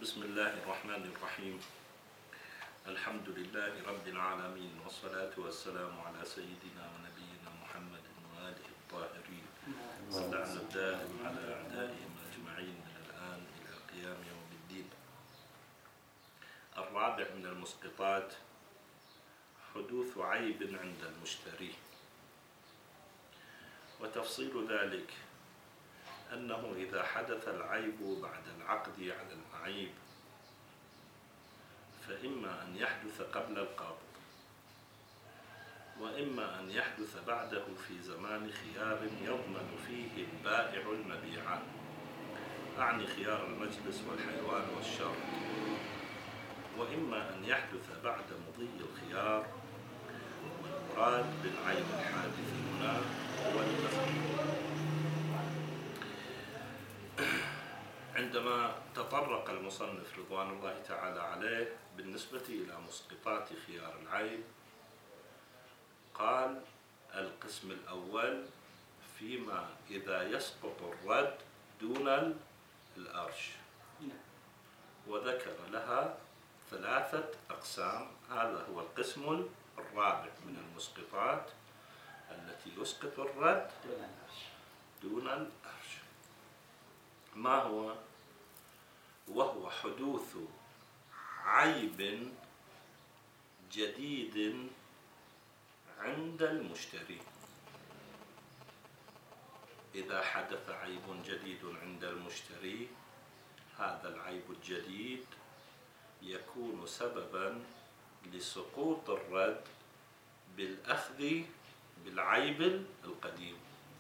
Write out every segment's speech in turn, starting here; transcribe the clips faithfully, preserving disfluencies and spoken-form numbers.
بسم الله الرحمن الرحيم. الحمد لله رب العالمين، والصلاة والسلام على سيدنا ونبينا محمد وآله الطاهرين، واللعن الدائم على أعدائهم أجمعين من الآن إلى قيام يوم الدين. الرابع من المسقطات حدوث عيب عند المشتري. وتفصيل ذلك أنه إذا حدث العيب بعد العقد على المعيب فإما أن يحدث قبل القبض، وإما أن يحدث بعده في زمان خيار يضمن فيه البائع المبيع، أعني خيار المجلس والحيوان والشرط، وإما أن يحدث بعد مضي الخيار. والمراد بالعيب الحادث هنا هو التخيير. عندما تطرق المصنف رضوان الله تعالى عليه بالنسبة إلى مسقطات خيار العيب، قال القسم الأول فيما إذا يسقط الرد دون الأرش، وذكر لها ثلاثة أقسام. هذا هو القسم الرابع من المسقطات التي يسقط الرد دون الأرش. ما هو؟ وهو حدوث عيب جديد عند المشتري. إذا حدث عيب جديد عند المشتري، هذا العيب الجديد يكون سببا لسقوط الرد بالأخذ بالعيب القديم،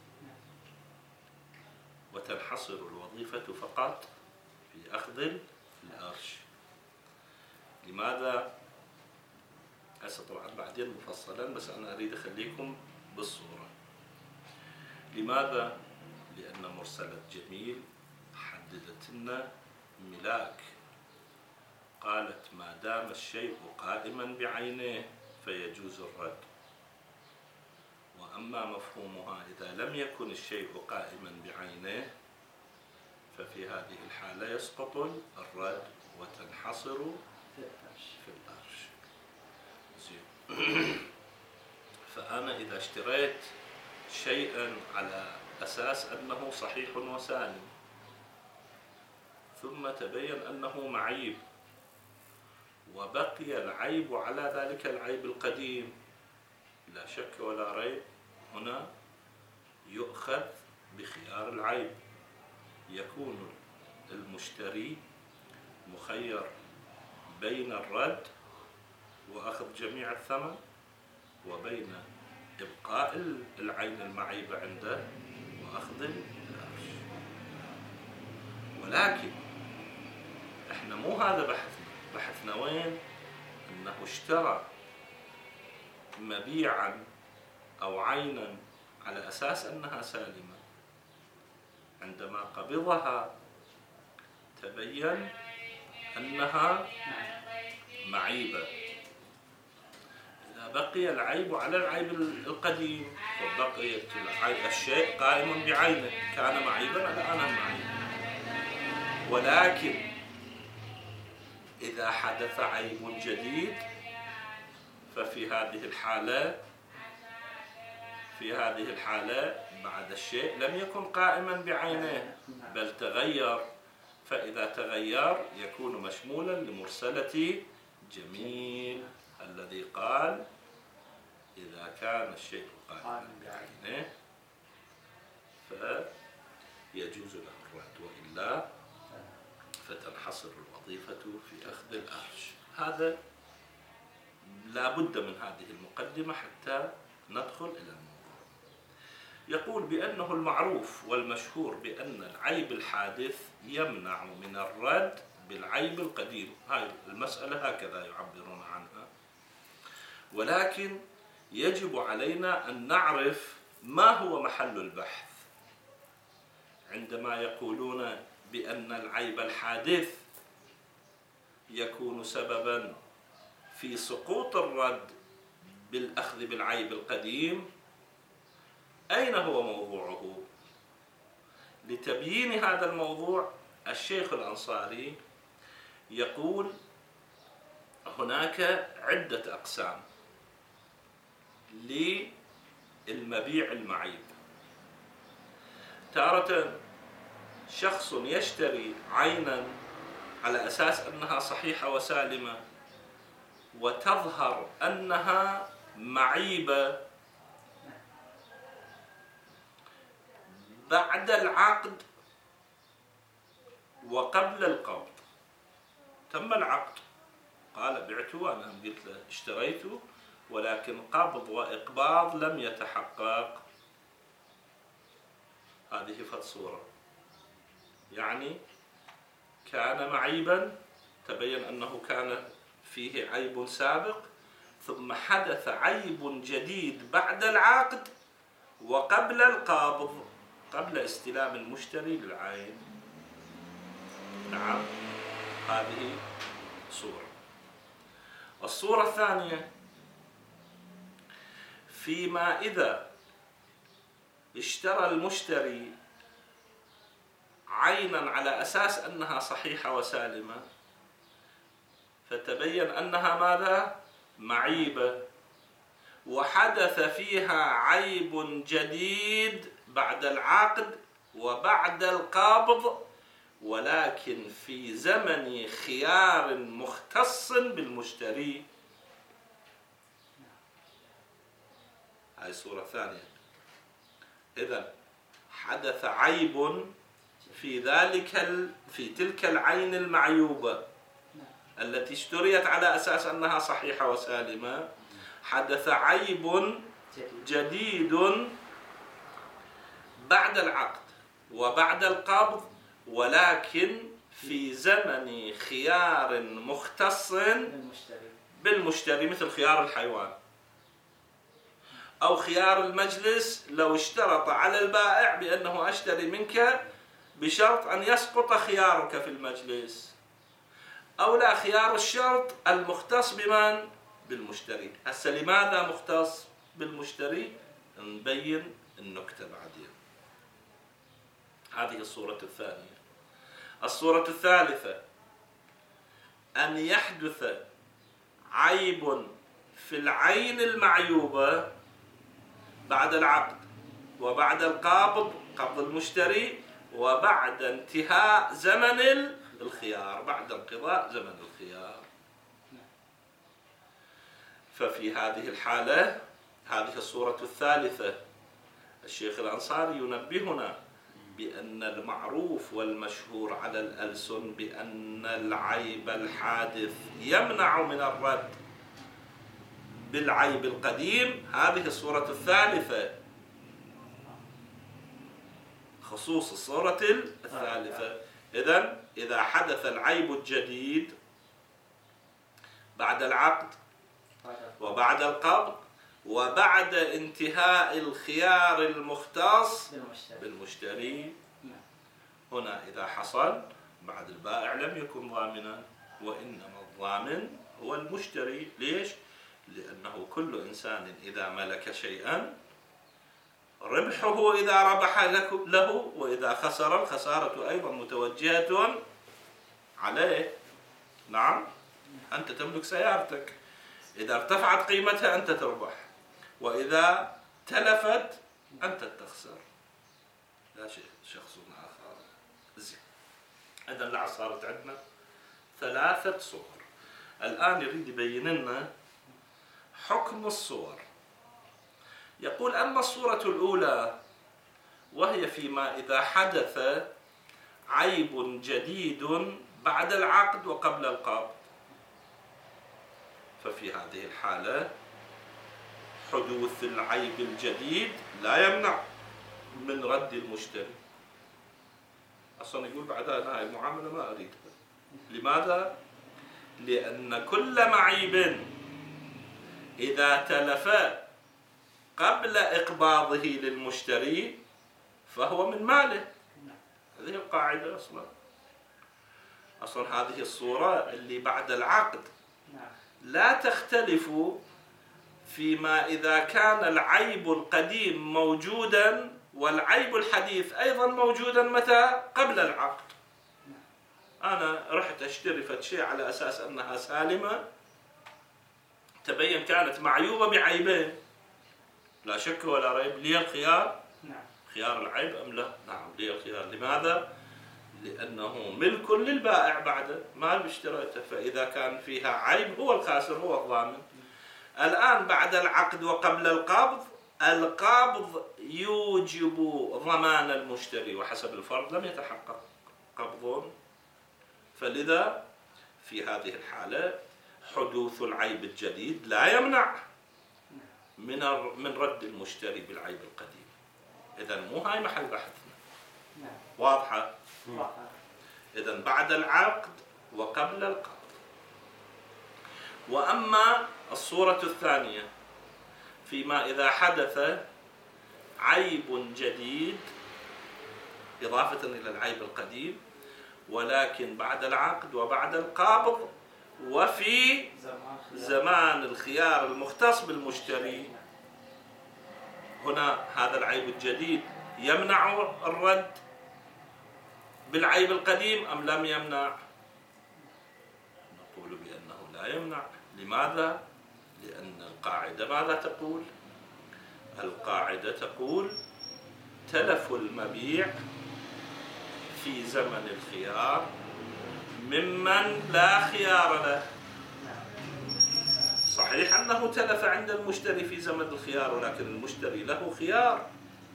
وتنحصر الوظيفة فقط في أخذ الأرش. لماذا؟ هسه طبعا بعدين مفصلا، بس أنا أريد أخليكم بالصورة. لماذا؟ لأن مرسلة جميل حددت لنا ملاك، قالت ما دام الشيء قائما بعينه فيجوز الرد، وأما مفهومها إذا لم يكن الشيء قائما بعينه ففي هذه الحالة يسقط الرد وتنحصر في الأرش. فأنا إذا اشتريت شيئا على أساس أنه صحيح وسالم، ثم تبين أنه معيب وبقي العيب على ذلك العيب القديم، لا شك ولا ريب هنا يؤخذ بخيار العيب. يكون المشتري مخير بين الرد وأخذ جميع الثمن، وبين إبقاء العين المعيبة عنده وأخذ الأرش. ولكن إحنا مو هذا بحثنا. بحثنا وين؟ أنه اشترى مبيعا أو عينا على أساس أنها سالمة، عندما قبضها تبين أنها معيبة. إذا بقي العيب على العيب القديم وبقيت الشيء قائم بعينه، كان معيبا الآن معيب. ولكن إذا حدث عيب جديد ففي هذه الحالة في هذه الحالة بعد الشيء لم يكن قائما بعينه بل تغير، فإذا تغير يكون مشمولا لمرسلة جميل الذي قال إذا كان الشيء قائما بعينه فيجوز له الرد، وإلا فتنحصر الوظيفة في أخذ الأرش. هذا لا بد من هذه المقدمة حتى ندخل إلى الموضوع. يقول بأنه المعروف والمشهور بأن العيب الحادث يمنع من الرد بالعيب القديم. هاي المسألة هكذا يعبرون عنها، ولكن يجب علينا أن نعرف ما هو محل البحث. عندما يقولون بأن العيب الحادث يكون سببا في سقوط الرد بالأخذ بالعيب القديم، أين هو موضوعه؟ لتبيين هذا الموضوع الشيخ الأنصاري يقول هناك عدة أقسام للمبيع المعيب. تارة شخص يشتري عينا على أساس أنها صحيحة وسالمة وتظهر أنها معيبة بعد العقد وقبل القبض. تم العقد، قال بعته، أنا قلت له اشتريته، ولكن قبض وإقباض لم يتحقق. هذه فد صورة، يعني كان معيبا، تبين أنه كان فيه عيب سابق، ثم حدث عيب جديد بعد العقد وقبل القبض، قبل استلام المشتري للعين. نعم، هذه صورة. الصورة الثانية فيما إذا اشترى المشتري عينا على أساس أنها صحيحة وسالمة، فتبين أنها ماذا؟ معيبة، وحدث فيها عيب جديد بعد العقد وبعد القبض، ولكن في زمن خيار مختص بالمشتري. هذه الصورة الثانية. إذن حدث عيب في ذلك في تلك العين المعيوبة التي اشتريت على أساس أنها صحيحة وسالمة، حدث عيب جديد بعد العقد وبعد القبض، ولكن في زمن خيار مختص بالمشتري، مثل خيار الحيوان أو خيار المجلس، لو اشترط على البائع بأنه أشتري منك بشرط أن يسقط خيارك في المجلس، أو لا، خيار الشرط المختص بمن؟ بالمشتري. هسه لماذا مختص بالمشتري؟ نبين النكتة بعدين. هذه الصورة الثانية. الصورة الثالثة أن يحدث عيب في العين المعيوبة بعد العقد وبعد القبض، قبض المشتري، وبعد انتهاء زمن الخيار، بعد انقضاء زمن الخيار. ففي هذه الحالة، هذه الصورة الثالثة، الشيخ الأنصاري ينبهنا بأن المعروف والمشهور على الألسن بأن العيب الحادث يمنع من الرد بالعيب القديم. هذه الصورة الثالثة، خصوص الصورة الثالثة. إذن إذا حدث العيب الجديد بعد العقد وبعد القبض وبعد انتهاء الخيار المختص بالمشتري، هنا إذا حصل بعد البائع لم يكن ضامنا، وإنما الضامن هو المشتري. ليش؟ لأنه كل إنسان إذا ملك شيئا ربحه إذا ربح له، وإذا خسر الخسارة أيضا متوجهة عليه. نعم، أنت تملك سيارتك، إذا ارتفعت قيمتها أنت تربح، وإذا تلفت أنت تخسر، لا شيء شخص آخر. زين، إذن لا صارت عندنا ثلاثة صور. الآن يريد يبين لنا حكم الصور. يقول: أما الصورة الأولى وهي فيما إذا حدث عيب جديد بعد العقد وقبل القبض، ففي هذه الحالة حدوث العيب الجديد لا يمنع من رد المشتري. أصلا يقول بعدها هاي المعاملة ما أريدها. لماذا؟ لأن كل معيب إذا تلف قبل إقباضه للمشتري فهو من ماله. هذه القاعدة أصلا. أصلا هذه الصورة اللي بعد العقد لا تختلف فيما إذا كان العيب القديم موجودا والعيب الحديث أيضا موجودا متى؟ قبل العقد. أنا رحت أشتري فد شيء على أساس أنها سالمة، تبين كانت معيوبة بعيبين، لا شك ولا ريب، لي الخيار نعم. خيار العيب أم لا؟ نعم لي الخيار. لماذا؟ لأنه ملك للبائع بعد ما اشتريته، فإذا كان فيها عيب هو الخاسر هو الضامن. الآن بعد العقد وقبل القبض، القبض يوجب ضمان المشتري، وحسب الفرض لم يتحقق قبض، فلذا في هذه الحالة حدوث العيب الجديد لا يمنع من من رد المشتري بالعيب القديم. إذا مو هاي محل بحثنا. واضحة؟ إذا بعد العقد وقبل القبض. وأما الصورة الثانية فيما إذا حدث عيب جديد إضافة إلى العيب القديم، ولكن بعد العقد وبعد القبض وفي زمان الخيار المختص بالمشتري، هنا هذا العيب الجديد يمنع الرد بالعيب القديم أم لم يمنع؟ نقول بأنه لا يمنع. لماذا؟ لأن القاعدة ماذا تقول؟ القاعدة تقول تلف المبيع في زمن الخيار ممن لا خيار له. صحيح أنه تلف عند المشتري في زمن الخيار، ولكن المشتري له خيار،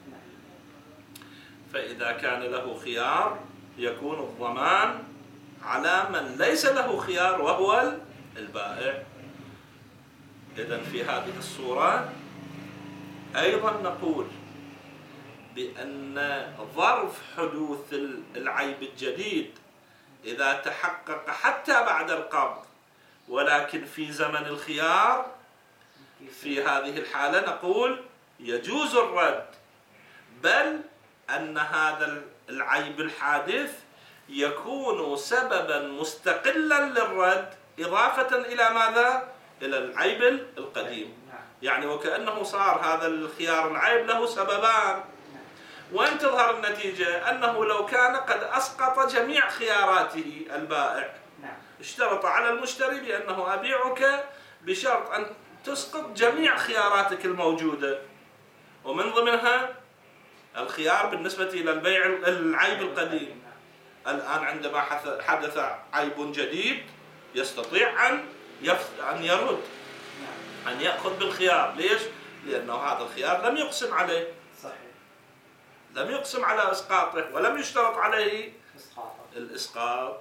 فإذا كان له خيار يكون الضمان على من ليس له خيار وهو البائع. إذن في هذه الصورة أيضا نقول بأن ظرف حدوث العيب الجديد إذا تحقق حتى بعد القبض ولكن في زمن الخيار، في هذه الحالة نقول يجوز الرد، بل أن هذا العيب الحادث يكون سببا مستقلا للرد إضافة إلى ماذا؟ إلى العيب القديم. يعني وكأنه صار هذا الخيار العيب له سببان، وإن تظهر النتيجة أنه لو كان قد أسقط جميع خياراته البائع، اشترط على المشتري بأنه أبيعك بشرط أن تسقط جميع خياراتك الموجودة، ومن ضمنها الخيار بالنسبة إلى البيع العيب القديم. الآن عندما حدث عيب جديد يستطيع أن أن يرد، أن يأخذ بالخيار. ليش؟ لأنه هذا الخيار لم يقسم عليه، صحيح، لم يقسم على إسقاطه ولم يشترط عليه الإسقاط.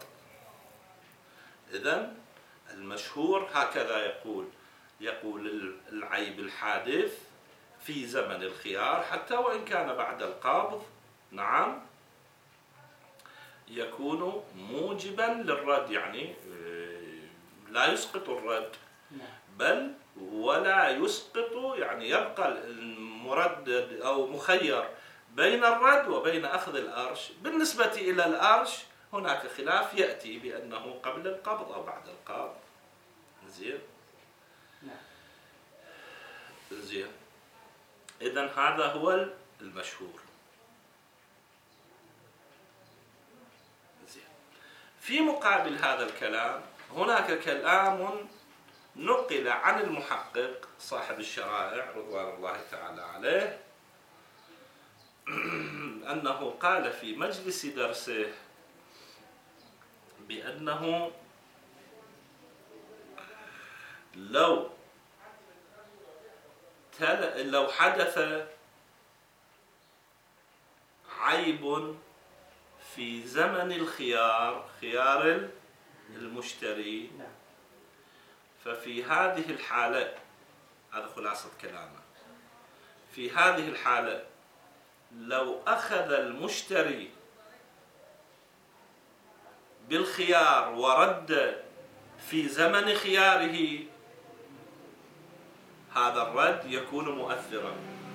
إذن المشهور هكذا يقول، يقول العيب الحادث في زمن الخيار حتى وإن كان بعد القبض، نعم، يكون موجبا للرد، يعني لا يسقط الرد، بل ولا يسقط، يعني يبقى المردد أو مخير بين الرد وبين أخذ الأرش. بالنسبة إلى الأرش هناك خلاف يأتي بأنه قبل القبض أو بعد القبض. زين زين إذن هذا هو المشهور. زين في مقابل هذا الكلام هناك كلام نقل عن المحقق صاحب الشرائع رضوان الله تعالى عليه، أنه قال في مجلس درسه بأنه لو لو حدث عيب في زمن الخيار، خيار المشتري، ففي هذه الحالة، هذا خلاصة كلامه، في هذه الحالة لو أخذ المشتري بالخيار ورد في زمن خياره، هذا الرد يكون مؤثرا.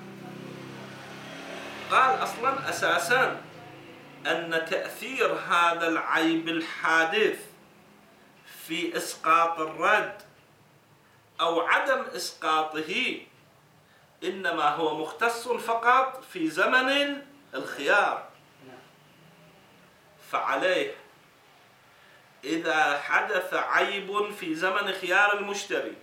قال أصلا أساسا أن تأثير هذا العيب الحادث في إسقاط الرد أو عدم إسقاطه إنما هو مختص فقط في زمن الخيار، فعليه إذا حدث عيب في زمن خيار المشتري،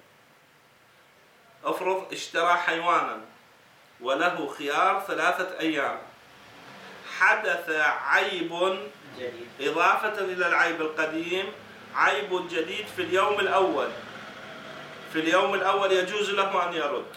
افرض اشترى حيوانا وله خيار ثلاثة أيام، حدث عيب جديد إضافة إلى العيب القديم، عيب جديد في اليوم الأول، في اليوم الأول يجوز له أن يرد،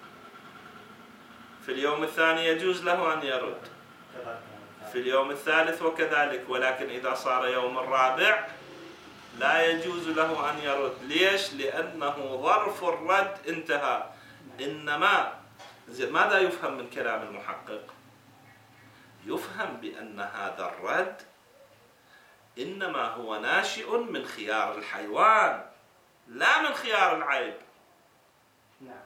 في اليوم الثاني يجوز له أن يرد، في اليوم الثالث وكذلك. ولكن إذا صار يوم الرابع لا يجوز له أن يرد. ليش؟ لأنه ظرف الرد انتهى. إنما ماذا يفهم من كلام المحقق؟ يفهم بأن هذا الرد إنما هو ناشئ من خيار الحيوان لا من خيار العيب. نعم.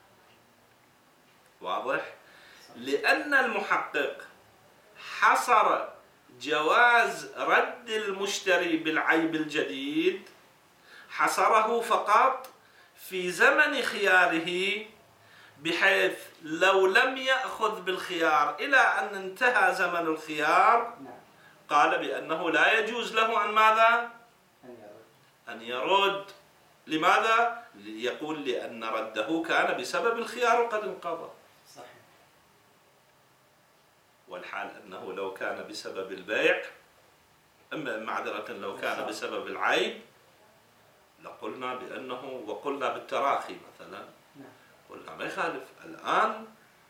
واضح؟ لأن المحقق حصر جواز رد المشتري بالعيب الجديد، حصره فقط في زمن خياره، بحيث لو لم يأخذ بالخيار إلى أن انتهى زمن الخيار قال بأنه لا يجوز له أن ماذا؟ أن يرد. لماذا؟ يقول لأن رده كان بسبب الخيار وقد انقضى. صحيح. والحال أنه لو كان بسبب البيع، أما معذرة لو كان بسبب العيب لقلنا بأنه، وقلنا بالتراخي مثلا، قلنا ما يخالف. الآن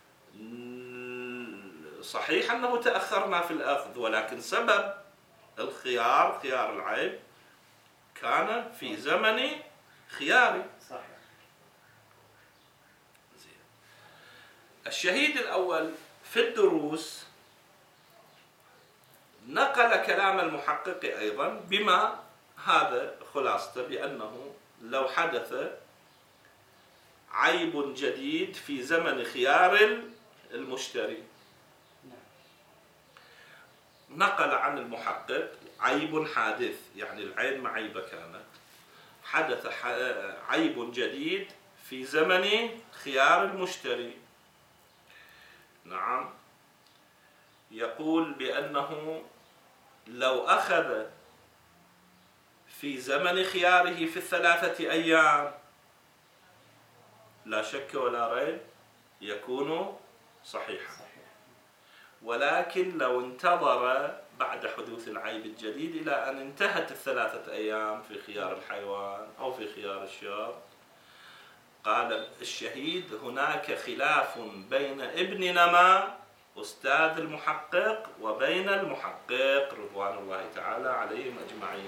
صحيح أنه تأخرنا في الأخذ، ولكن سبب الخيار، خيار العيب، كان في زمن خياري. صحيح. زين. الشهيد الأول في الدروس نقل كلام المحقق أيضا بما هذا خلاصته، بأنه لو حدث عيب جديد في زمن خيار المشتري، نقل عن المحقق عيب حادث، يعني العين معيبة كانت، حدث عيب جديد في زمن خيار المشتري. نعم. يقول بأنه لو أخذ في زمن خياره في الثلاثة أيام لا شك ولا ريب يكون صحيحا، ولكن لو انتظر بعد حدوث العيب الجديد إلى أن انتهت الثلاثة أيام في خيار الحيوان أو في خيار الشر، قال الشهيد هناك خلاف بين ابن نما أستاذ المحقق وبين المحقق رضوان الله تعالى عليهم أجمعين.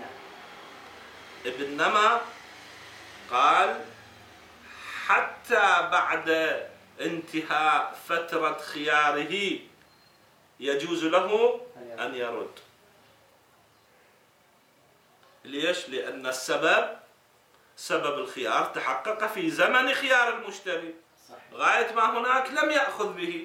ابن نما قال حتى بعد انتهاء فترة خياره يجوز له أن يرد. ليش؟ لأن السبب، سبب الخيار تحقق في زمن خيار المشتري، غاية ما هناك لم يأخذ به،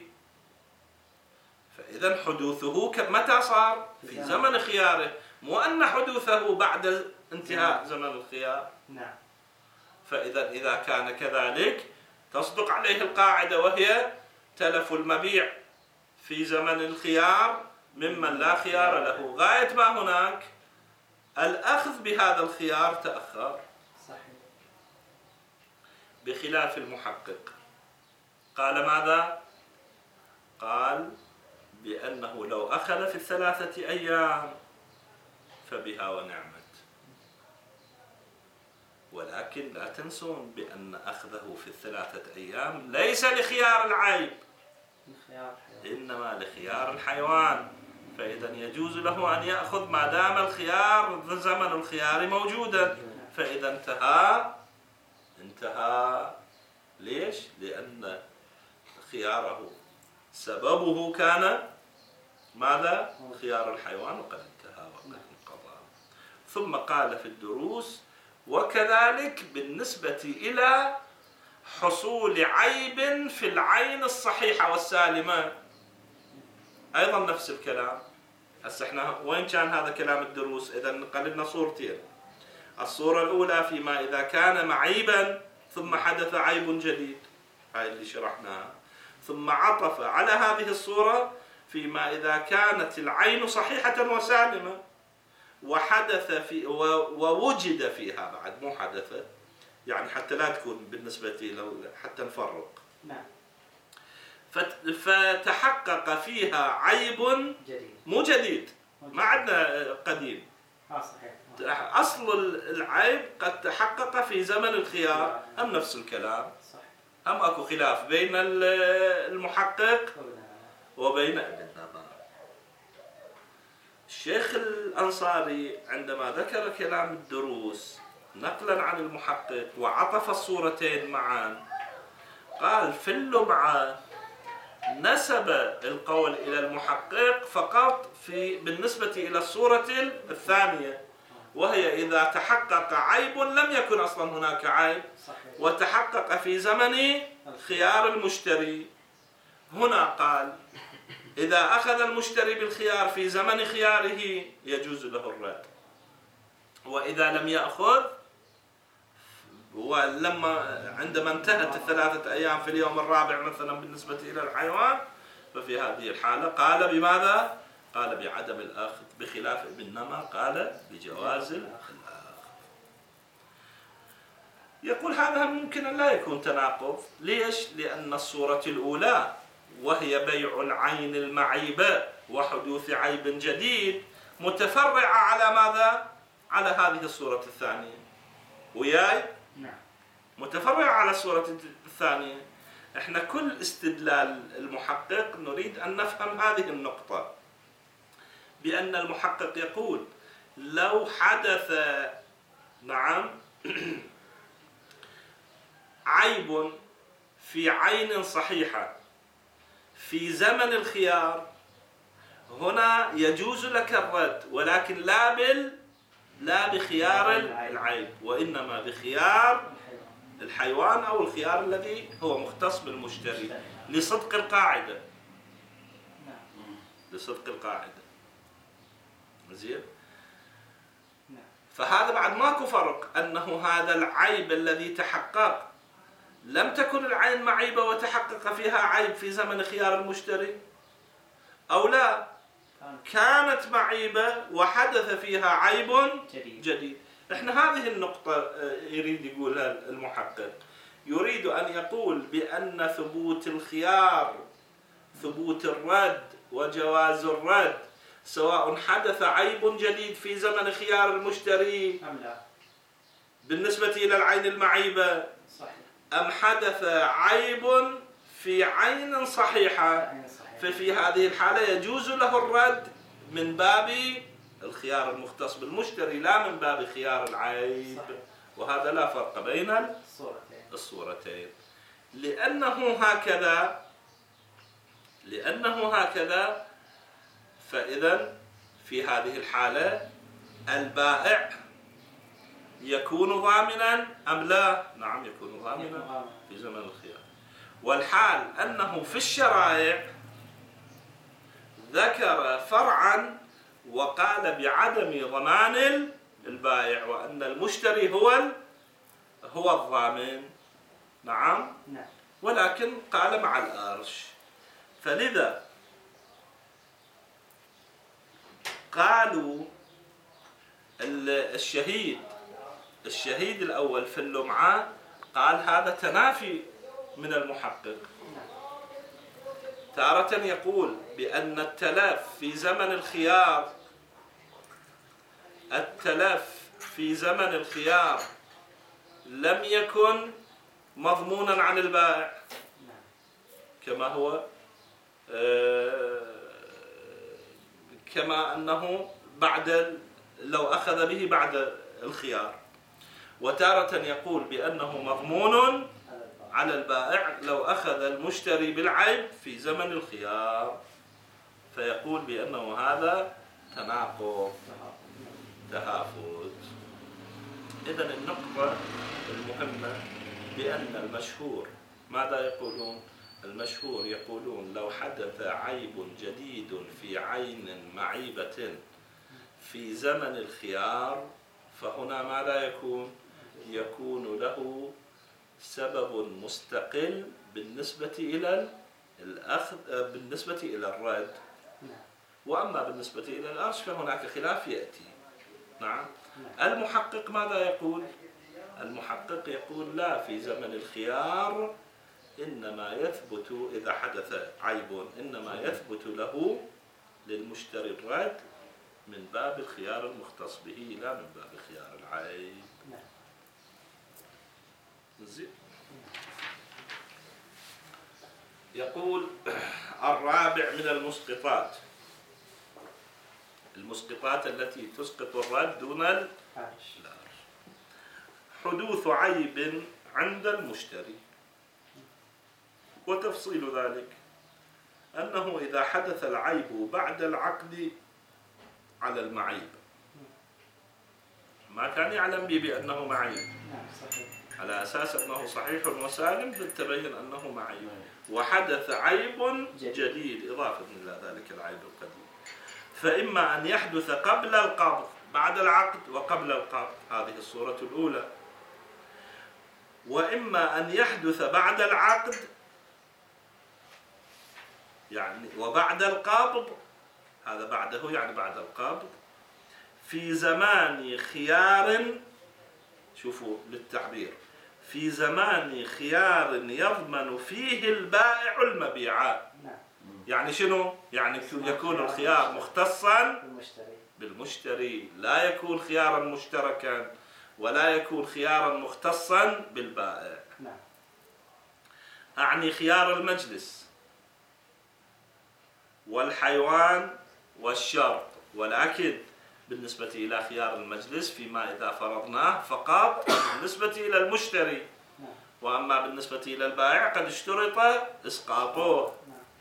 فإذا حدوثه متى صار؟ في زمن خياره، مو أن حدوثه بعد انتهاء زمن الخيار. نعم. فإذا إذا كان كذلك تصدق عليه القاعدة، وهي تلف المبيع في زمن الخيار ممن لا خيار له، غاية ما هناك الأخذ بهذا الخيار تأخر. صحيح. بخلاف المحقق قال ماذا؟ قال بأنه لو أخذ في الثلاثة أيام فبها ونعمت، ولكن لا تنسون بأن أخذه في الثلاثة أيام ليس لخيار العيب، إنما لخيار الحيوان، فإذا يجوز له أن يأخذ ما دام الخيار زمن الخيار موجودا، فإذا انتهى انتهى. ليش؟ لأن خياره سببه كان ماذا؟ خيار الحيوان وقد انتهى وقد انقضى. ثم قال في الدروس وكذلك بالنسبة إلى حصول عيب في العين الصحيحة والسالمة أيضا نفس الكلام. هسه احنا وين كان هذا كلام الدروس؟ إذا نقل لنا صورتين. الصورة الأولى فيما إذا كان معيبا ثم حدث عيب جديد، هاي اللي شرحناها، ثم عطف على هذه الصورة فيما إذا كانت العين صحيحة وسالمة، وحدث في ووجد فيها بعد مو حدث، يعني حتى لا تكون بالنسبة لو حتى نفرق. نعم. فتحقق فيها عيب جديد. مو جديد، ما عندنا قديم. اه صحيح. أصل العيب قد تحقق في زمن الخيار، هم نفس الكلام. صحيح. هم اكو خلاف بين المحقق وبين ابن نظر. الشيخ الأنصاري عندما ذكر كلام الدروس نقلا عن المحقق وعطف الصورتين معا قال في اللمعة نسب القول إلى المحقق فقط في بالنسبة إلى الصورة الثانية، وهي إذا تحقق عيب لم يكن أصلا هناك عيب وتحقق في زمن خيار المشتري. هنا قال إذا أخذ المشتري بالخيار في زمن خياره يجوز له الرد، وإذا لم يأخذ ولما عندما انتهت الثلاثة أيام في اليوم الرابع مثلا بالنسبة إلى الحيوان، ففي هذه الحالة قال بماذا؟ قال بعدم الأخذ، بخلاف ابن نمر قال بجواز الأخذ. يقول هذا ممكن أن لا يكون تناقض. ليش؟ لأن الصورة الأولى وهي بيع العين المعيبة وحدوث عيب جديد متفرعة على ماذا؟ على هذه الصورة الثانية. وياي؟ نعم. متفرعة على الصورة الثانية. احنا كل استدلال المحقق نريد أن نفهم هذه النقطة، بأن المحقق يقول لو حدث نعم عيب في عين صحيحة في زمن الخيار هنا يجوز لك الرد، ولكن لا بال لا بخيار العيب، وإنما بخيار الحيوان أو الخيار الذي هو مختص بالمشتري لصدق القاعدة. لصدق القاعدة. زين؟ فهذا بعد ماكو فرق أنه هذا العيب الذي تحقق لم تكن العين معيبة وتحقق فيها عيب في زمن خيار المشتري، أو لا كانت معيبة وحدث فيها عيب جديد. احنا هذه النقطة يريد يقولها المحقق، يريد أن يقول بأن ثبوت الخيار ثبوت الرد وجواز الرد سواء حدث عيب جديد في زمن خيار المشتري أم لا بالنسبة إلى العين المعيبة صحيح. أم حدث عيب في عين صحيحة، ففي هذه الحالة يجوز له الرد من باب الخيار المختص بالمشتري لا من باب خيار العيب. وهذا لا فرق بين الصورتين. لأنه هكذا لأنه هكذا فإذا في هذه الحالة البائع يكون ضامنا أم لا؟ نعم يكون ضامنا في زمن الخيار. والحال أنه في الشرائع ذكر فرعا وقال بعدم ضمان البائع وأن المشتري هو هو الضامن. نعم. ولكن قال مع الأرش. فلذا قالوا الشهيد الشهيد الأول في اللمعة قال هذا تنافي من المحقق. تارة يقول بأن التلف في زمن الخيار التلف في زمن الخيار لم يكن مضمونا عن البائع كما هو كما أنه بعد لو أخذ به بعد الخيار. وتارة يقول بأنه مضمون على البائع لو أخذ المشتري بالعيب في زمن الخيار، فيقول بأنه هذا تناقض تهافت. إذن النقطة المهمة بأن المشهور ماذا يقولون؟ المشهور يقولون لو حدث عيب جديد في عين معيبة في زمن الخيار فهنا ماذا يكون؟ يكون له سبب مستقل بالنسبة إلى الأخذ بالنسبة إلى الرد. وأما بالنسبة إلى الأرش فهناك خلاف يأتي. نعم. المحقق ماذا يقول؟ المحقق يقول لا، في زمن الخيار إنما يثبت إذا حدث عيب إنما يثبت له للمشتري الرد من باب الخيار المختص به لا من باب خيار العيب. زين. يقول الرابع من المسقطات، المسقطات التي تسقط الرد دون العرش، حدوث عيب عند المشتري. وتفصيل ذلك أنه إذا حدث العيب بعد العقد على المعيب، ما كان يعلم به بأنه معيب، على أساس أنه صحيح وسالم تبين أنه معيب، وحدث عيب جديد إضافة إلى ذلك العيب القديم، فإما أن يحدث قبل القبض بعد العقد وقبل القبض، هذه الصورة الأولى، وإما أن يحدث بعد العقد يعني وبعد القبض، هذا بعده يعني بعد القبض، في زمان خيار، شوفوا للتعبير، في زمان خيار يضمن فيه البائع المبيع. يعني شنو؟ يعني يكون الخيار مختصا بالمشتري، لا يكون خيارا مشتركا ولا يكون خيارا مختصا بالبائع. أعني خيار المجلس والحيوان والشرط، ولكن بالنسبة إلى خيار المجلس فيما إذا فرضناه فقط بالنسبة إلى المشتري، وأما بالنسبة إلى البائع قد اشترط إسقاطه،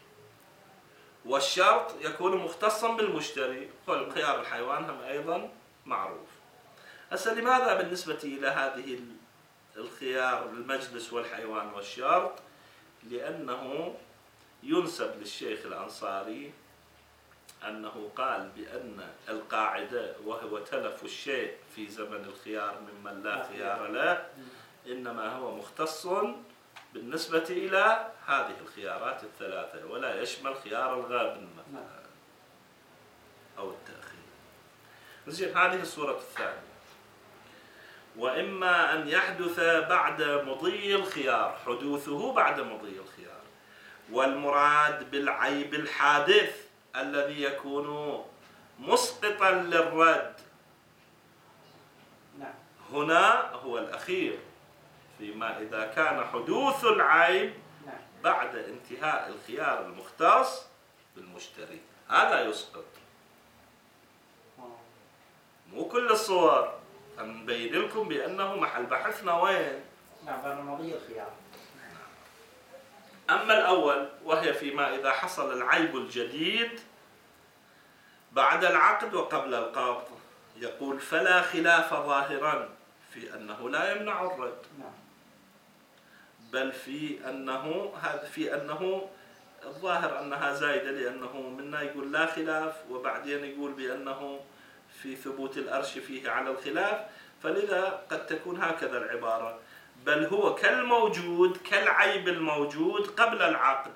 والشرط يكون مختصا بالمشتري، خيار الحيوان هم أيضا معروف. هسه لماذا بالنسبة إلى هذه الخيار المجلس والحيوان والشرط؟ لأنه ينسب للشيخ الأنصاري أنه قال بأن القاعدة وهو تلف الشيء في زمن الخيار ممن لا خيار له إنما هو مختص بالنسبة إلى هذه الخيارات الثلاثة، ولا يشمل خيار الغابن مثلا أو التأخير. زين، هذه الصورة الثانية. وإما أن يحدث بعد مضي الخيار، حدوثه بعد مضي الخيار، والمراد بالعيب الحادث الذي يكون مسقطا للرد هنا هو الأخير، فيما إذا كان حدوث العيب بعد انتهاء الخيار المختص بالمشتري، هذا يسقط. مو كل الصور، نبين لكم بأنه محل بحثنا وين؟ نعم، بعد مضي الخيار. أما الأول وهي فيما إذا حصل العيب الجديد بعد العقد وقبل القبض، يقول فلا خلاف ظاهرا في أنه لا يمنع الرد، بل في أنه هذا في أنه الظاهر أنها زايدة، لأنه منا يقول لا خلاف وبعدين يقول بأنه في ثبوت الأرش فيه على الخلاف، فلذا قد تكون هكذا العبارة، بل هو كالموجود كالعيب الموجود قبل العقد.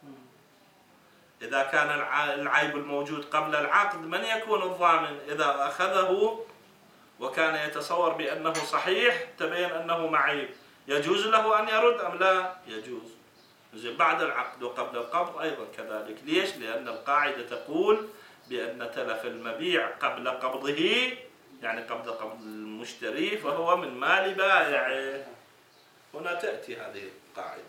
إذا كان العيب الموجود قبل العقد من يكون الضامن؟ إذا أخذه وكان يتصور بأنه صحيح تبين أنه معيب، يجوز له أن يرد أم لا؟ يجوز. بعد العقد وقبل القبض أيضا كذلك. ليش؟ لأن القاعدة تقول بأن تلف المبيع قبل قبضه، يعني قبل قبض المشتري، فهو من مال بائعه. هنا تأتي هذه القاعدة.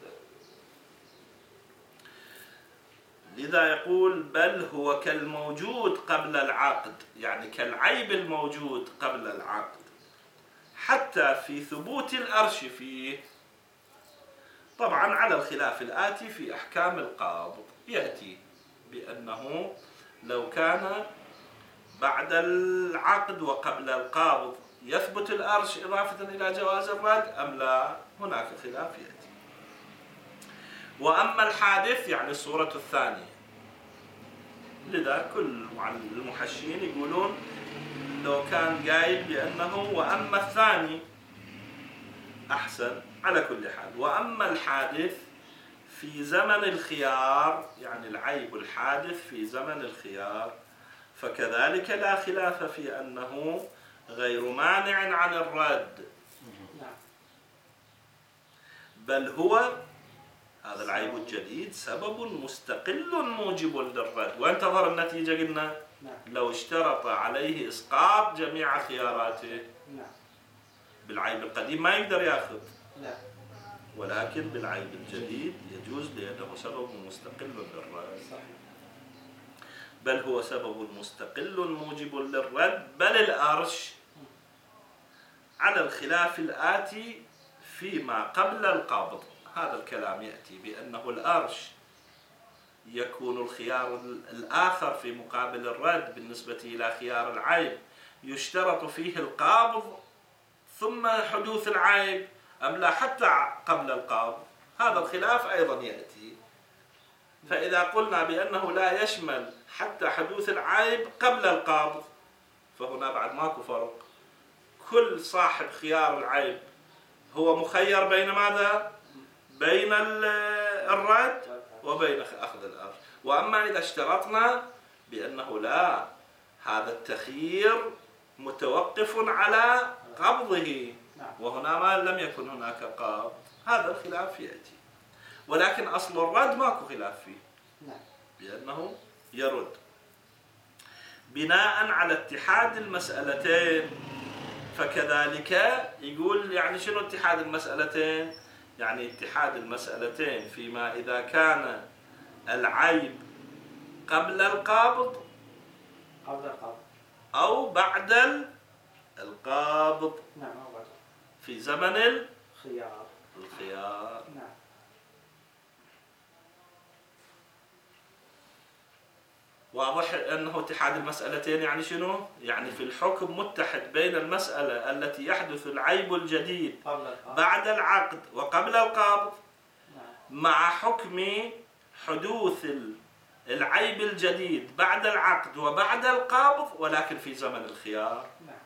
لذا يقول بل هو كالموجود قبل العقد، يعني كالعيب الموجود قبل العقد، حتى في ثبوت الأرش فيه، طبعا على الخلاف الآتي في أحكام القابض. يأتي بأنه لو كان بعد العقد وقبل القابض يثبت الأرش إضافة إلى جواز الرد أم لا، هناك خلاف يأتي. وأما الحادث يعني الصورة الثانية، لذا كل المحشين يقولون لو كان قايل بأنه وأما الثاني أحسن. على كل حال، وأما الحادث في زمن الخيار، يعني العيب الحادث في زمن الخيار، فكذلك لا خلاف في أنه غير مانع عن الرد، بل هو هذا العيب الجديد سبب مستقل موجب للرد. وين تظهر النتيجة؟ قلنا لو اشترط عليه إسقاط جميع خياراته بالعيب القديم ما يقدر يأخذ، ولكن بالعيب الجديد يجوز لأنه سبب مستقل للرد. بل هو سبب مستقل موجب للرد، بل الأرش على الخلاف الآتي فيما قبل القبض. هذا الكلام يأتي بأنه الأرش يكون الخيار الآخر في مقابل الرد بالنسبة إلى خيار العيب، يشترط فيه القابض ثم حدوث العيب أم لا حتى قبل القابض. هذا الخلاف أيضا يأتي. فإذا قلنا بأنه لا يشمل حتى حدوث العيب قبل القابض فهنا بعد ماكو فرق. كل صاحب خيار العيب هو مخير بين ماذا؟ بين الرد وبين أخذ الأرش. وأما إذا اشترطنا بأنه لا، هذا التخيير متوقف على قبضه، وهنا ما لم يكن هناك قبض، هذا الخلاف يأتي. ولكن أصل الرد ماكو خلاف فيه، بأنه يرد بناء على اتحاد المسألتين. فكذلك يقول يعني شنو اتحاد المسألتين؟ يعني اتحاد المسألتين فيما إذا كان العيب قبل القابض قبل القبض أو بعد القابض. نعم، أو بعد في زمن خيار الخيار. نعم. واضح أنه اتحاد المسألتين يعني شنو؟ يعني في الحكم متحد بين المسألة التي يحدث العيب الجديد بعد العقد وقبل القبض مع حكم حدوث العيب الجديد بعد العقد وبعد القبض ولكن في زمن الخيار.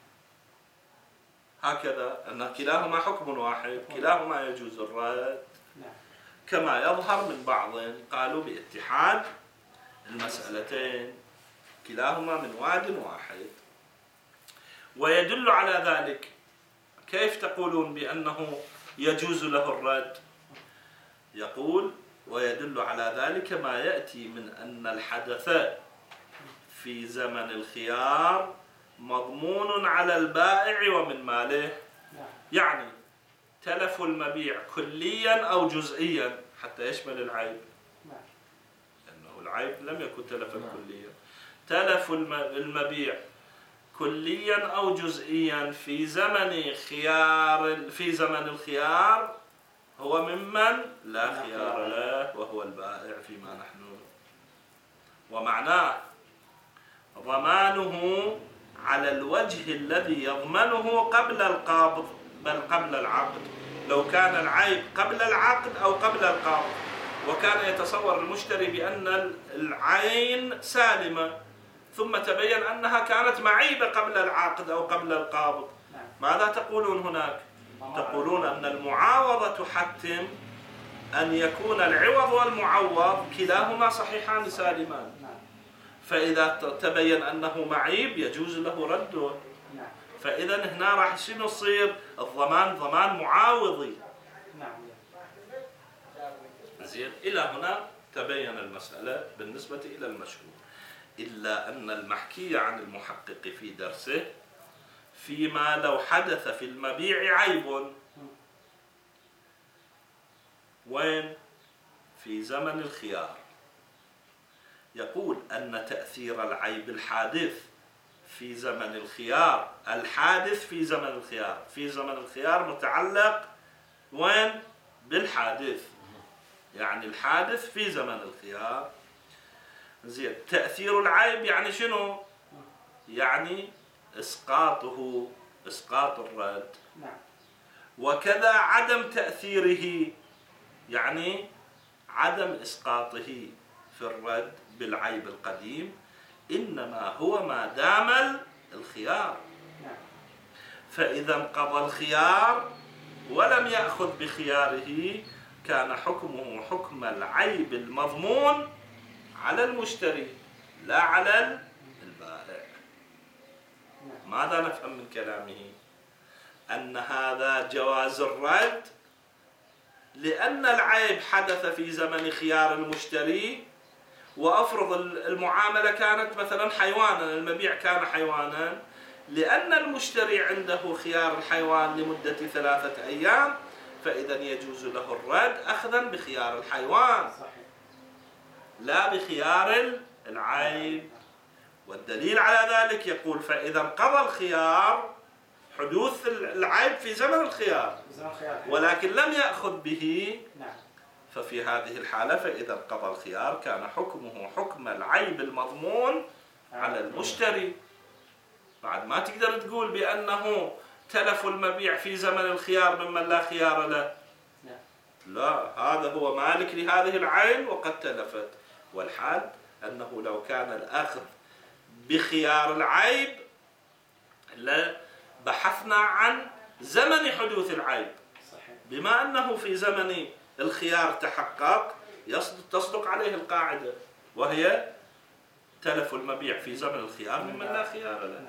هكذا أن كلاهما حكم واحد، كلاهما يجوز الرد، كما يظهر من بعض قالوا باتحاد المسألتين كلاهما من واد واحد. ويدل على ذلك كيف تقولون بأنه يجوز له الرد؟ يقول ويدل على ذلك ما يأتي من أن الحدث في زمن الخيار مضمون على البائع ومن ماله. يعني تلف المبيع كليا أو جزئيا حتى يشمل العيب، لأنه العيب لم يكن تلفا كليا. تلف المبيع كليا أو جزئيا في زمن خيار في زمن الخيار هو ممن لا خيار له وهو البائع فيما نحن. ومعناه ضمانه على الوجه الذي يضمنه قبل القابض بل قبل العقد. لو كان العيب قبل العقد أو قبل القابض وكان يتصور المشتري بأن العين سالمة ثم تبين أنها كانت معيبة قبل العقد أو قبل القابض، ماذا تقولون هناك؟ تقولون أن المعاوضة تحتم أن يكون العوض والمعوض كلاهما صحيحان سالمان. فإذا تبين أنه معيب يجوز له رده. فإذا هنا راح شنو يصير؟ الضمان ضمان معاوضي. زين، إلى هنا تبين المسألة بالنسبة إلى المشهور. إلا أن المحكي عن المحقق في درسه فيما لو حدث في المبيع عيب وين؟ في زمن الخيار. يقول أن تأثير العيب الحادث في زمن الخيار الحادث في زمن الخيار في زمن الخيار متعلق وين؟ بالحادث، يعني الحادث في زمن الخيار. زين، تأثير العيب يعني شنو؟ يعني إسقاطه، إسقاط الرد. وكذا عدم تأثيره يعني عدم إسقاطه في الرد بالعيب القديم، إنما هو ما دام الخيار. فإذا انقضى الخيار ولم يأخذ بخياره كان حكمه حكم العيب المضمون على المشتري لا على البائع. ماذا نفهم من كلامه؟ أن هذا جواز الرد لأن العيب حدث في زمن خيار المشتري، وأفرض المعاملة كانت مثلا حيوانا، المبيع كان حيوانا، لأن المشتري عنده خيار الحيوان لمدة ثلاثة أيام، فإذا يجوز له الرد أخذا بخيار الحيوان لا بخيار العيب. والدليل على ذلك يقول فإذا انقضى الخيار، حدوث العيب في زمن الخيار ولكن لم يأخذ به، ففي هذه الحالة فإذا انقضى الخيار كان حكمه حكم العيب المضمون على المشتري. بعد ما تقدر تقول بأنه تلف المبيع في زمن الخيار ممن لا خيار له، لا، هذا هو مالك لهذه العين وقد تلفت. والحال أنه لو كان الأخذ بخيار العيب لبحثنا عن زمن حدوث العيب، بما أنه في زمن الخيار تحقق تصدق عليه القاعدة وهي تلف المبيع في زمن الخيار ممن لا خيار له.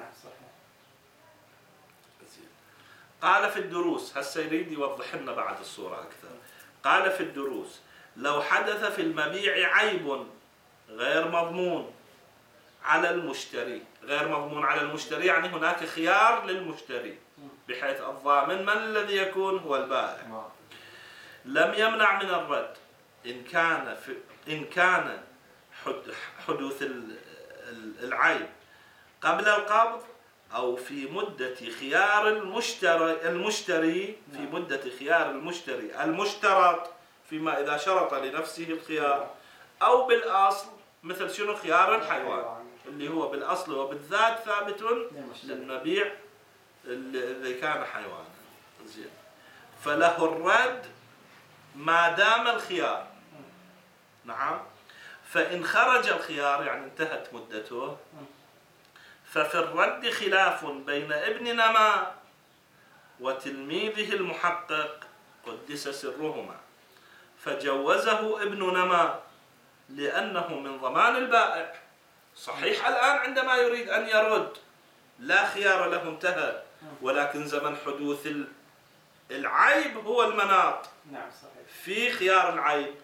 قال في الدروس، هسه يريد يوضح لنا بعد الصورة أكثر. قال في الدروس لو حدث في المبيع عيب غير مضمون على المشتري، غير مضمون على المشتري يعني هناك خيار للمشتري بحيث الضامن من الذي يكون هو البائع، لم يمنع من الرد إن كان في إن كان حدوث العيب قبل القبض أو في مدة خيار المشتري المشتري في مدة خيار المشتري المشترط فيما إذا شرط لنفسه الخيار، أو بالأصل مثل شنو خيار الحيوان اللي هو بالأصل وبالذات ثابت للمبيع اللي كان حيوانا. زين، فله الرد ما دام الخيار. نعم، فإن خرج الخيار يعني انتهت مدته، ففي الرد خلاف بين ابن نما وتلميذه المحقق قدس سرهما، فجوزه ابن نما لأنه من ضمان البائع. صحيح الآن عندما يريد أن يرد لا خيار له انتهى، ولكن زمن حدوث العيب هو المناط في خيار العيب.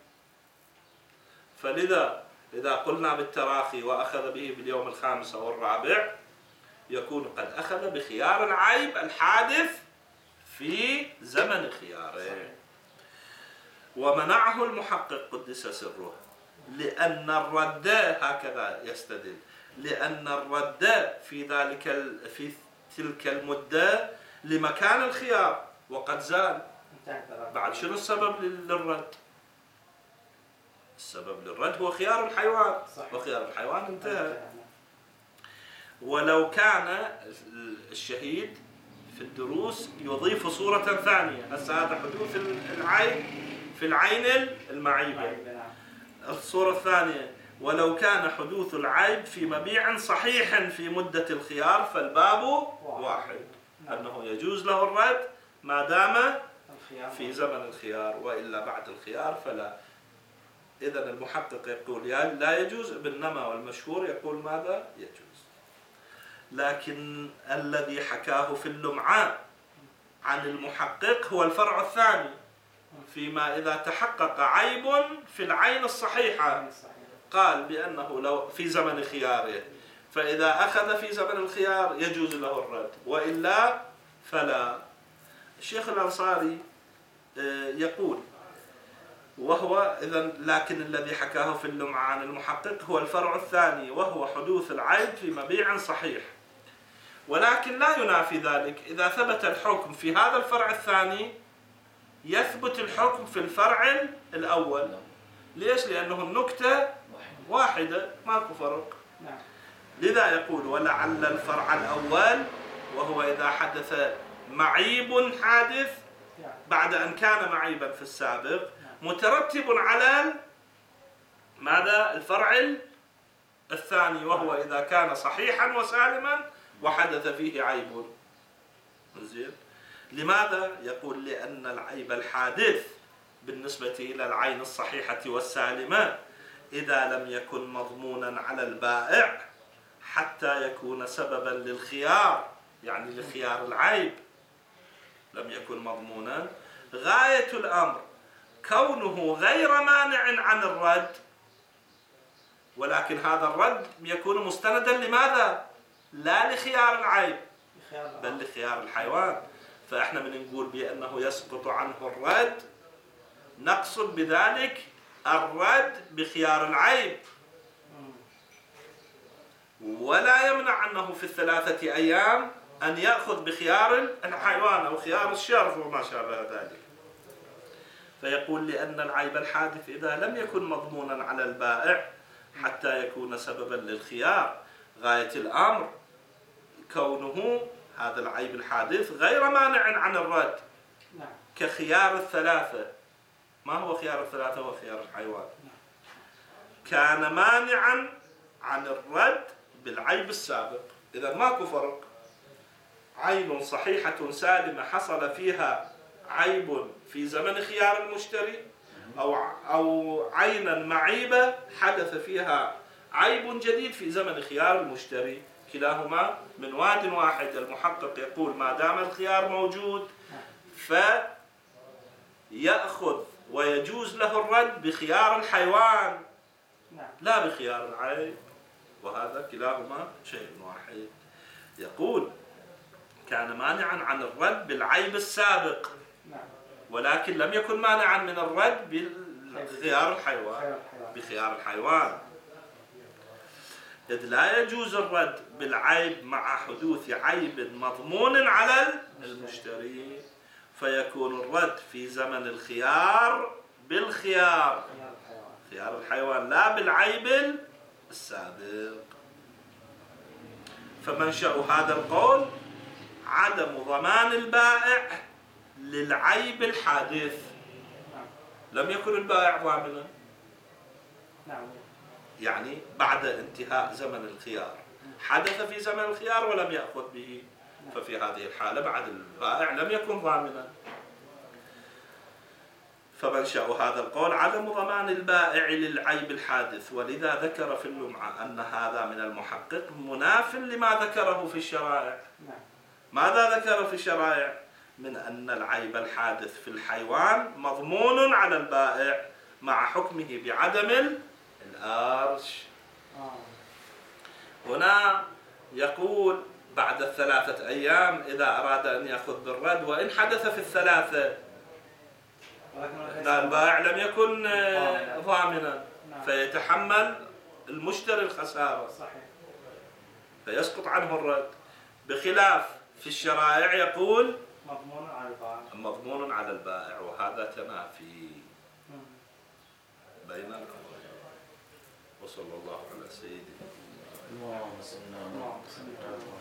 فلذا إذا قلنا بالتراخي وأخذ به باليوم الخامس أو الرابع يكون قد أخذ بخيار العيب الحادث في زمن خياره. ومنعه المحقق قدس سره لأن الرد، هكذا يستدل، لأن الرد في ذلك في تلك المدة لمكان الخيار وقد زال. بعد شنو السبب للرد؟ السبب للرد هو خيار الحيوان، وخيار الحيوان انتهى. ولو كان الشهيد في الدروس يضيف صورة ثانية، هسه هذا حدوث العيب في العين المعيبة. الصورة الثانية ولو كان حدوث العيب في مبيع صحيح في مدة الخيار فالباب واحد، أنه يجوز له الرد ما دام في زمن الخيار، وإلا بعد الخيار فلا. إذن المحقق يقول لا يجوز، ابن نما والمشهور يقول ماذا؟ يجوز. لكن الذي حكاه في اللمعان عن المحقق هو الفرع الثاني، فيما إذا تحقق عيب في العين الصحيحة قال بأنه لو في زمن خياره، فإذا أخذ في زمن الخيار يجوز له الرد، وإلا فلا. الشيخ الأنصاري يقول وهو إذن لكن الذي حكاه في اللمعان المحقق هو الفرع الثاني، وهو حدوث العيب في مبيع صحيح، ولكن لا ينافي ذلك إذا ثبت الحكم في هذا الفرع الثاني يثبت الحكم في الفرع الأول. ليش؟ لأنه النكتة واحدة ماكو فرق. لذا يقول ولعل الفرع الأول وهو إذا حدث معيب حادث بعد أن كان معيبا في السابق مترتب على ماذا؟ الفرع الثاني، وهو إذا كان صحيحا وسالما وحدث فيه عيب. زين، لماذا؟ يقول لأن العيب الحادث بالنسبة إلى العين الصحيحة والسالمة إذا لم يكن مضمونا على البائع حتى يكون سببا للخيار، يعني لخيار العيب، لم يكن مضمونا. غاية الأمر كونه غير مانع عن الرد، ولكن هذا الرد يكون مستندا لماذا؟ لا لخيار العيب بل لخيار الحيوان. فإحنا من نقول بأنه يسقط عنه الرد نقصد بذلك الرد بخيار العيب، ولا يمنع أنه في الثلاثة أيام أن يأخذ بخيار الحيوان أو خيار الشرف وما شابه ذلك. فيقول لأن العيب الحادث إذا لم يكن مضمونا على البائع حتى يكون سببا للخيار، غاية الأمر كونه هذا العيب الحادث غير مانع عن الرد كخيار الثلاثة. ما هو خيار الثلاثة؟ هو خيار الحيوان. كان مانعا عن الرد بالعيب السابق. إذا ماكو فرق، عين صحيحة سالمة حصل فيها عيب في زمن خيار المشتري، أو أو عينا معيبة حدث فيها عيب جديد في زمن خيار المشتري، كلاهما من واد واحد. المحقق يقول ما دام الخيار موجود فيأخذ ويجوز له الرد بخيار الحيوان لا بخيار العيب، وهذا كلاهما شيء واحد. يقول كان مانعا عن الرد بالعيب السابق، ولكن لم يكن مانعا من الرد بخيار الحيوان بخيار الحيوان إذ لا يجوز الرد بالعيب مع حدوث عيب مضمون على المشتري، فيكون الرد في زمن الخيار بالخيار خيار الحيوان لا بالعيب السابق. فمنشأ هذا القول عدم ضمان البائع للعيب الحادث. لم يكن البائع ضامنا، يعني بعد انتهاء زمن الخيار حدث في زمن الخيار ولم يأخذ به، ففي هذه الحالة بعد البائع لم يكن ضامنا. فمنشأ هذا القول عدم ضمان البائع للعيب الحادث، ولذا ذكر في اللمعة أن هذا من المحقق مناف لما ذكره في الشرائع. ماذا ذكر في الشرائع؟ من أن العيب الحادث في الحيوان مضمون على البائع مع حكمه بعدم الأرش. هنا يقول بعد الثلاثة أيام إذا أراد أن يأخذ بالرد وإن حدث في الثلاثة، البائع لم يكن ضامنا فيتحمل المشتري الخسارة فيسقط عنه الرد، بخلاف في الشرائع يقول مضمون على البائع مضمون على البائع، وهذا تنافي بين الأمرين. وصلى الله على سيدنا محمد.